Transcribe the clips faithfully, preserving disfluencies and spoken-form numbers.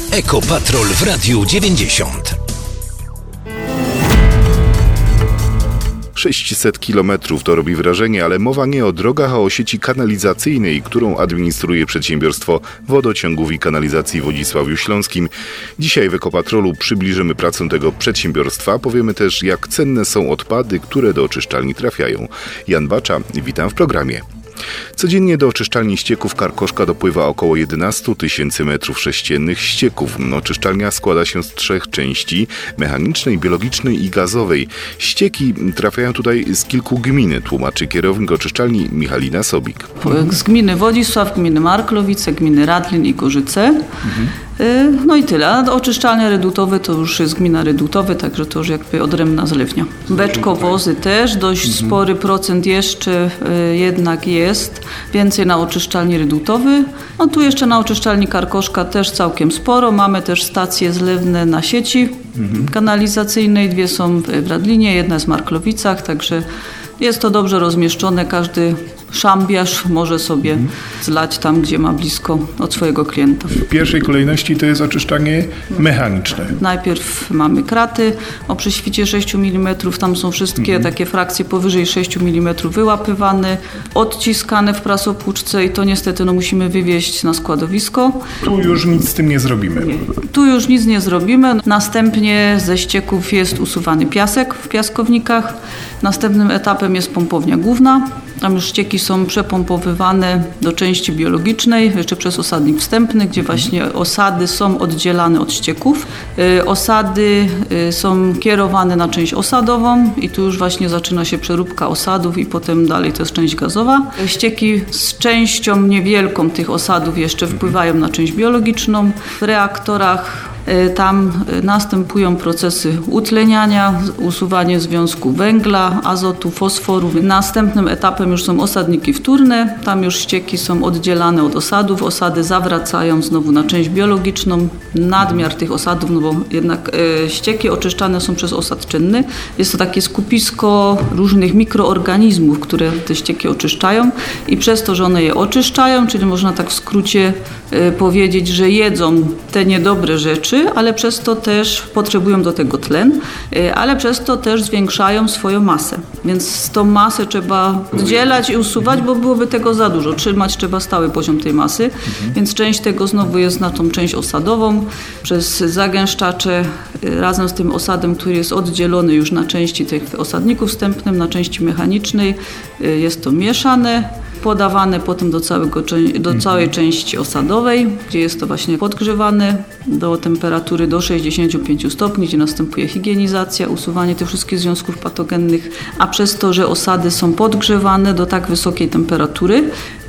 Ekopatrol w Radiu dziewięćdziesiąt. sześćset kilometrów to robi wrażenie, ale mowa nie o drogach, a o sieci kanalizacyjnej, którą administruje przedsiębiorstwo Wodociągów i Kanalizacji w Wodzisławiu Śląskim. Dzisiaj w Ekopatrolu przybliżymy pracę tego przedsiębiorstwa. Powiemy też, jak cenne są odpady, które do oczyszczalni trafiają. Jan Bacza, witam w programie. Codziennie do oczyszczalni ścieków Karkoszka dopływa około jedenaście tysięcy metrów sześciennych ścieków. Oczyszczalnia składa się z trzech części: mechanicznej, biologicznej i gazowej. Ścieki trafiają tutaj z kilku gmin, tłumaczy kierownik oczyszczalni Michalina Sobik. Z gminy Wodzisław, gminy Marklowice, gminy Radlin i Gorzyce. Mhm. No i tyle. A oczyszczalnia Redutowe to już jest gmina Redutowy, także to już jakby odrębna zlewnia. Beczkowozy też, dość mhm. spory procent jeszcze jednak jest. Więcej na oczyszczalni Redutowy. No tu jeszcze na oczyszczalni Karkoszka też całkiem sporo. Mamy też stacje zlewne na sieci mhm. kanalizacyjnej. Dwie są w Radlinie, jedna jest w Marklowicach, także jest to dobrze rozmieszczone. Każdy szambiarz może sobie mhm. zlać tam, gdzie ma blisko od swojego klienta. W pierwszej kolejności to jest oczyszczanie mechaniczne. Najpierw mamy kraty o prześwicie sześć milimetrów. Tam są wszystkie mhm. takie frakcje powyżej sześć milimetrów wyłapywane, odciskane w prasopłuczce i to niestety no, musimy wywieźć na składowisko. Tu już nic z tym nie zrobimy. Nie. Tu już nic nie zrobimy. Następnie ze ścieków jest usuwany piasek w piaskownikach. Następnym etapem jest pompownia główna. Tam już ścieki są przepompowywane do części biologicznej, jeszcze przez osadnik wstępny, gdzie właśnie osady są oddzielane od ścieków. Yy, osady yy, są kierowane na część osadową i tu już właśnie zaczyna się przeróbka osadów i potem dalej to jest część gazowa. Ścieki z częścią niewielką tych osadów jeszcze wpływają na część biologiczną. W reaktorach tam następują procesy utleniania, usuwanie związku węgla, azotu, fosforu. Następnym etapem już są osadniki wtórne. Tam już ścieki są oddzielane od osadów. Osady zawracają znowu na część biologiczną. Nadmiar tych osadów, no bo jednak e, ścieki oczyszczane są przez osad czynny. Jest to takie skupisko różnych mikroorganizmów, które te ścieki oczyszczają i przez to, że one je oczyszczają, czyli można tak w skrócie e, powiedzieć, że jedzą te niedobre rzeczy, ale przez to też potrzebują do tego tlen, ale przez to też zwiększają swoją masę. Więc tą masę trzeba oddzielać i usuwać, bo byłoby tego za dużo. Trzymać trzeba stały poziom tej masy, mhm. więc część tego znowu jest na tą część osadową. Przez zagęszczacze razem z tym osadem, który jest oddzielony już na części tych osadników wstępnym, na części mechanicznej, jest to mieszane. Podawane potem do, całego, do całej części osadowej, gdzie jest to właśnie podgrzewane do temperatury do sześćdziesiąt pięć stopni, gdzie następuje higienizacja, usuwanie tych wszystkich związków patogennych, a przez to, że osady są podgrzewane do tak wysokiej temperatury,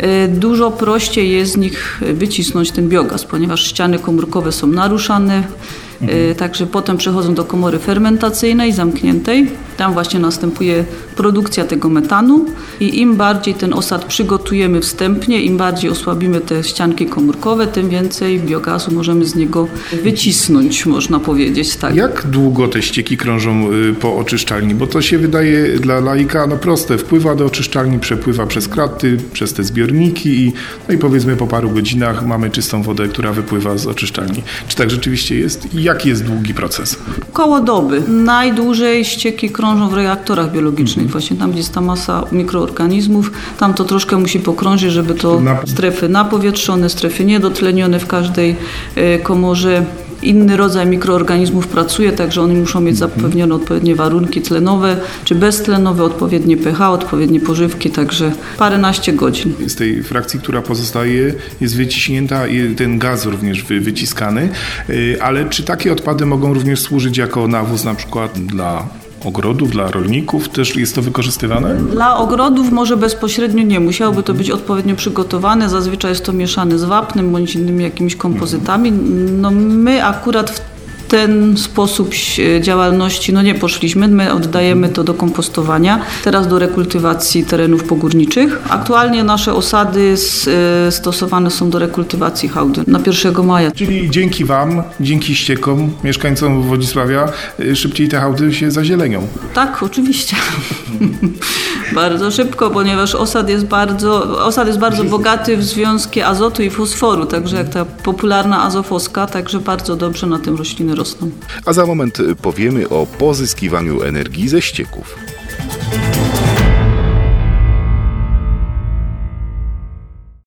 dużo prościej jest z nich wycisnąć ten biogaz, ponieważ ściany komórkowe są naruszane. Mhm. Także potem przechodzą do komory fermentacyjnej, zamkniętej. Tam właśnie następuje produkcja tego metanu i im bardziej ten osad przygotujemy wstępnie, im bardziej osłabimy te ścianki komórkowe, tym więcej biogazu możemy z niego wycisnąć, można powiedzieć. Tak. Jak długo te ścieki krążą po oczyszczalni? Bo to się wydaje dla laika no proste. Wpływa do oczyszczalni, przepływa przez kraty, przez te zbiorniki i, no i powiedzmy po paru godzinach mamy czystą wodę, która wypływa z oczyszczalni. Czy tak rzeczywiście jest? I jaki jest długi proces? Koło doby. Najdłużej ścieki krążą w reaktorach biologicznych. Mhm. Właśnie tam, gdzie jest ta masa mikroorganizmów, tam to troszkę musi pokrążyć, żeby to Na... strefy napowietrzone, strefy niedotlenione w każdej y, komorze. Inny rodzaj mikroorganizmów pracuje, także one muszą mieć zapewnione odpowiednie warunki tlenowe czy beztlenowe, odpowiednie pH, odpowiednie pożywki, także paręnaście godzin. Z tej frakcji, która pozostaje, jest wyciśnięta i ten gaz również wyciskany, ale czy takie odpady mogą również służyć jako nawóz na przykład dla ogrodów, dla rolników? Też jest to wykorzystywane? Dla ogrodów może bezpośrednio nie. Musiałoby to być odpowiednio przygotowane. Zazwyczaj jest to mieszane z wapnem bądź innymi jakimiś kompozytami. No my akurat w ten sposób działalności no nie poszliśmy. My oddajemy to do kompostowania, teraz do rekultywacji terenów pogórniczych. Aktualnie nasze osady stosowane są do rekultywacji hałdy na pierwszego maja. Czyli dzięki Wam, dzięki ściekom, mieszkańcom Wodzisławia, szybciej te hałdy się zazielenią. Tak, oczywiście. Bardzo szybko, ponieważ osad jest bardzo, osad jest bardzo bogaty w związki azotu i fosforu, także jak ta popularna azofoska, także bardzo dobrze na tym rośliny rosną. A za moment powiemy o pozyskiwaniu energii ze ścieków.